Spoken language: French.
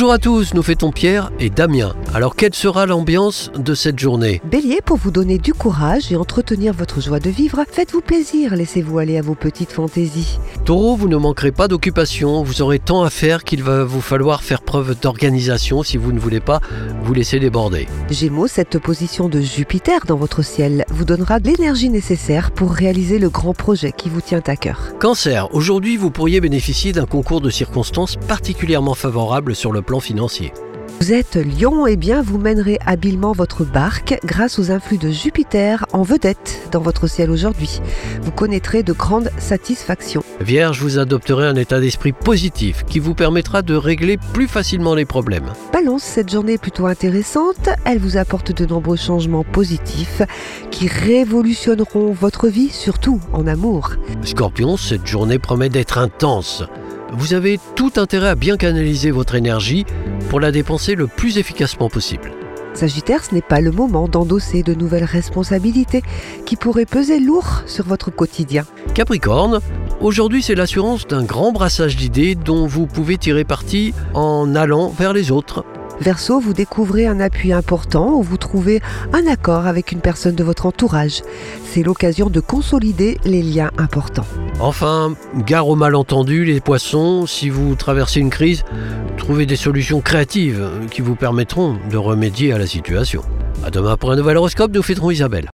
Bonjour à tous, nous fêtons Pierre et Damien. Alors quelle sera l'ambiance de cette journée? Bélier, pour vous donner du courage et entretenir votre joie de vivre, faites-vous plaisir, laissez-vous aller à vos petites fantaisies. Taureau, vous ne manquerez pas d'occupation, vous aurez tant à faire qu'il va vous falloir faire preuve d'organisation si vous ne voulez pas vous laisser déborder. Gémeaux, cette position de Jupiter dans votre ciel vous donnera de l'énergie nécessaire pour réaliser le grand projet qui vous tient à cœur. Cancer, aujourd'hui vous pourriez bénéficier d'un concours de circonstances particulièrement favorable sur le plan financier. Vous êtes Lion, et bien vous mènerez habilement votre barque grâce aux influx de Jupiter en vedette dans votre ciel aujourd'hui. Vous connaîtrez de grandes satisfactions. Vierge, vous adopterez un état d'esprit positif qui vous permettra de régler plus facilement les problèmes. Balance, cette journée est plutôt intéressante, elle vous apporte de nombreux changements positifs qui révolutionneront votre vie, surtout en amour. Scorpion, cette journée promet d'être intense. Vous avez tout intérêt à bien canaliser votre énergie pour la dépenser le plus efficacement possible. Sagittaire, ce n'est pas le moment d'endosser de nouvelles responsabilités qui pourraient peser lourd sur votre quotidien. Capricorne, aujourd'hui c'est l'assurance d'un grand brassage d'idées dont vous pouvez tirer parti en allant vers les autres. Verseau, vous découvrez un appui important ou vous trouvez un accord avec une personne de votre entourage. C'est l'occasion de consolider les liens importants. Enfin, gare aux malentendus, les poissons, si vous traversez une crise, trouvez des solutions créatives qui vous permettront de remédier à la situation. À demain pour un nouvel horoscope, nous fêterons Isabelle.